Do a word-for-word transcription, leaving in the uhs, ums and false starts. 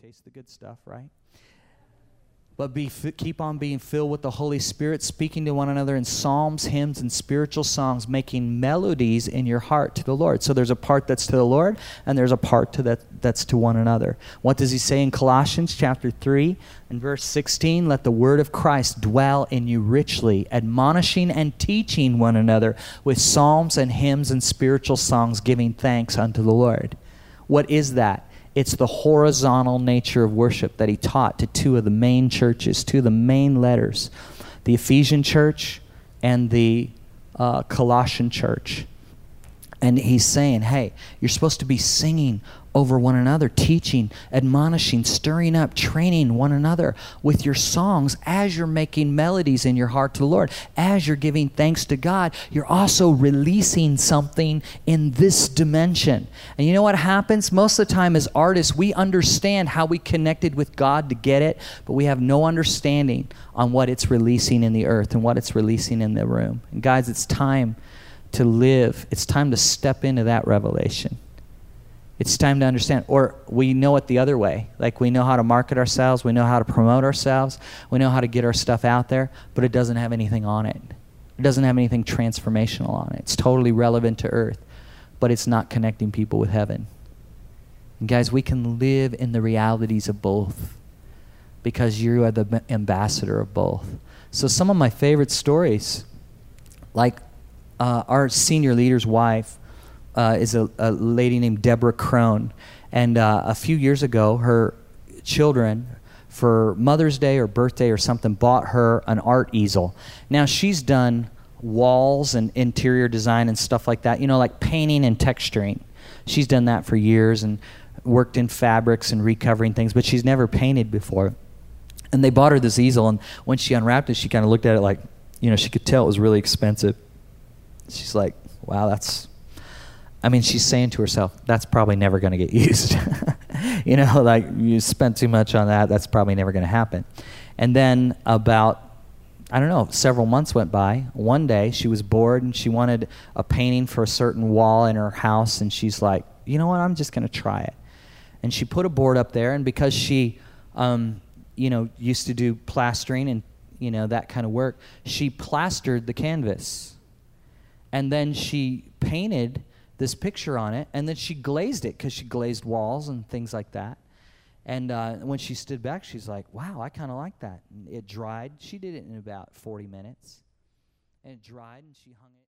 taste the good stuff, right? But be keep on being filled with the Holy Spirit, speaking to one another in psalms, hymns, and spiritual songs, making melodies in your heart to the Lord. So there's a part that's to the Lord, and there's a part to that that's to one another. What does he say in Colossians chapter three and verse sixteen? Let the word of Christ dwell in you richly, admonishing and teaching one another with psalms and hymns and spiritual songs, giving thanks unto the Lord. What is that? It's the horizontal nature of worship that he taught to two of the main churches, two of the main letters, the Ephesian church and the uh, Colossian church. And he's saying, hey, you're supposed to be singing over one another, teaching, admonishing, stirring up, training one another with your songs as you're making melodies in your heart to the Lord. As you're giving thanks to God, you're also releasing something in this dimension. And you know what happens? Most of the time as artists, we understand how we connected with God to get it, but we have no understanding on what it's releasing in the earth and what it's releasing in the room. And guys, it's time to live. It's time to step into that revelation. It's time to understand. Or we know it the other way. Like we know how to market ourselves. We know how to promote ourselves. We know how to get our stuff out there, but it doesn't have anything on it. It doesn't have anything transformational on it. It's totally relevant to earth, but it's not connecting people with heaven. And guys, we can live in the realities of both because you are the ambassador of both. So some of my favorite stories, like uh, our senior leader's wife, Uh, is a, a lady named Deborah Crone. And uh, a few years ago, her children, for Mother's Day or birthday or something, bought her an art easel. Now, she's done walls and interior design and stuff like that, you know, like painting and texturing. She's done that for years and worked in fabrics and recovering things, but she's never painted before. And they bought her this easel, and when she unwrapped it, she kind of looked at it like, you know, she could tell it was really expensive. She's like, wow, that's... I mean, she's saying to herself, that's probably never going to get used. You know, like you spent too much on that, that's probably never going to happen. And then about, I don't know, several months went by. One day she was bored and she wanted a painting for a certain wall in her house, and she's like, you know what, I'm just going to try it. And she put a board up there, and because she, um, you know, used to do plastering and, you know, that kind of work, she plastered the canvas. And then she painted this picture on it, and then she glazed it because she glazed walls and things like that. And uh, when she stood back, she's like, wow, I kind of like that. And it dried. She did it in about forty minutes. And it dried, and she hung it.